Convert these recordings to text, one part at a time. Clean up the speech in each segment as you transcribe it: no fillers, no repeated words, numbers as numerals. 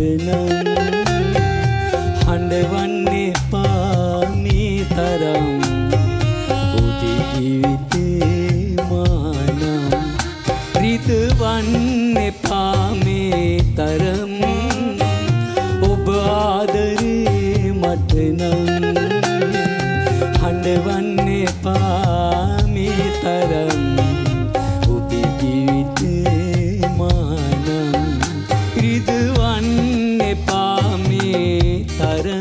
නම් හඬවන්නේ පාමේ තරම් උදේ ජීවිතේ මානම් රිදවන්නේ පාමේ තරම් ඔබ ආදරේ මට නම් හඬවන්නේ පාමේ තරම් උදේ ජීවිතේ මානම් රිදවන්නේ පාමේ තරම්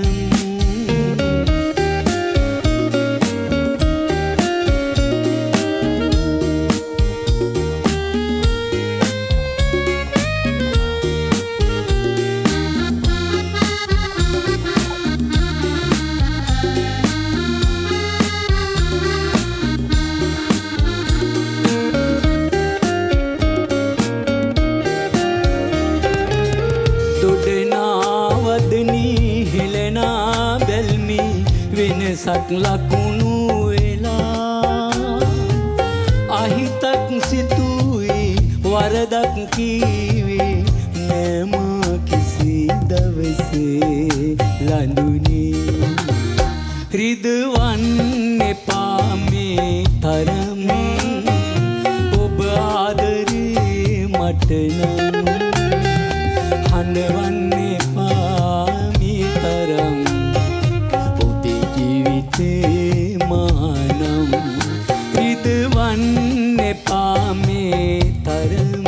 වෙනසක් ලකුණු වෙලා අහිතක් සිතුවේ වරදක් කීවේ නෑම කිසි දවසේ ලඳුනේ රිදවන්නේ පාමේ තරම් ඔබ ආදරේ මට නම් හඬවන්නේ පාමේ තරම් මානම් රිදවන්නේ පාමේ තරම්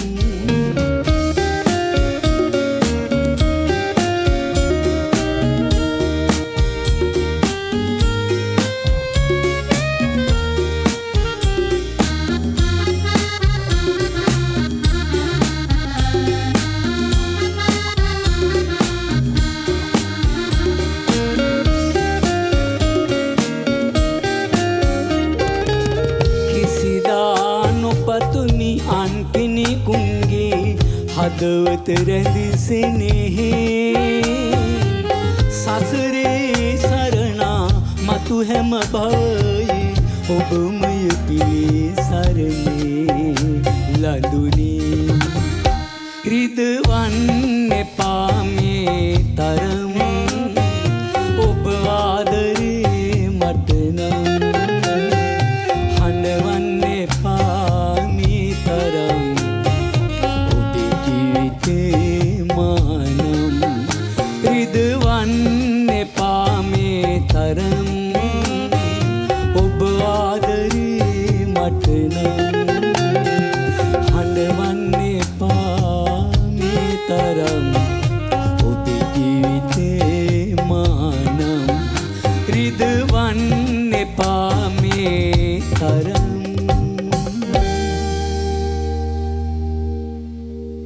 හදවත රැඳි සෙනෙහේ සසරේ සරණා මතු හැම භවයේ ඔබමය පිළිසරණේ ලඳුනේ රිදවන්නේ පාමේ තරම් ඔබ ආදරේ මට නම් හඬවන්නේ පාමේ තරම් මානම් රිදවන්නේ පාමේ තරම් ඔබ ආදරේ මට නම්